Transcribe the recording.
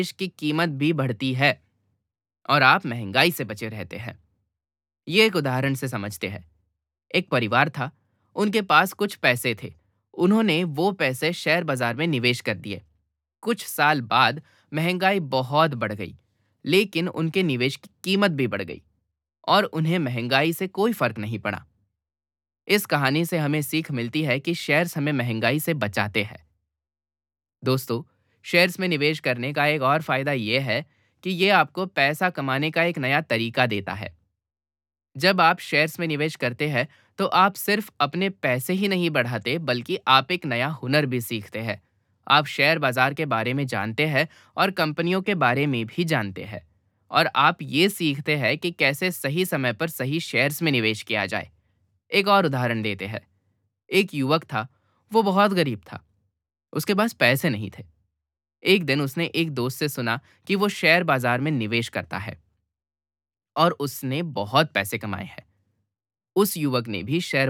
निवेश की कीमत भी बढ़ती है और आप महंगाई से बचे रहते हैं। ये एक उदाहरण से समझते हैं। एक परिवार था, उनके पास कुछ पैसे थे। उन्होंने वो पैसे शेयर बाजार में निवेश कर दिए। कुछ साल बाद महंगाई बहुत बढ़ गई, लेकिन उनके निवेश की कीमत भी बढ़ गई और उन्हें महंगाई से कोई फर्क नहीं पड़ा। इस कहानी से हमें सीख मिलती है कि शेयर्स हमें महंगाई से बचाते हैं। दोस्तों, शेयर्स में निवेश करने का एक और फायदा यह है कि ये आपको पैसा कमाने का एक नया तरीका देता है। जब आप शेयर्स में निवेश करते हैं, तो आप सिर्फ अपने पैसे ही नहीं बढ़ाते, बल्कि आप एक नया हुनर भी सीखते हैं। आप शेयर बाजार के बारे में जानते हैं और कंपनियों के बारे में भी जानते हैं। और आप ये सीखते हैं कि कैसे सही समय पर सही शेयर्स में निवेश किया जाए। एक और उदाहरण देते हैं। एक युवक था, वो बहुत गरीब था। उसके पास पैसे नहीं थे। एक दिन उसने एक दोस्त से सुना कि वो शेयर बाजार में निवेश करता है और उसने बहुत पैसे कमाए हैं। उस युवक ने भी शेयर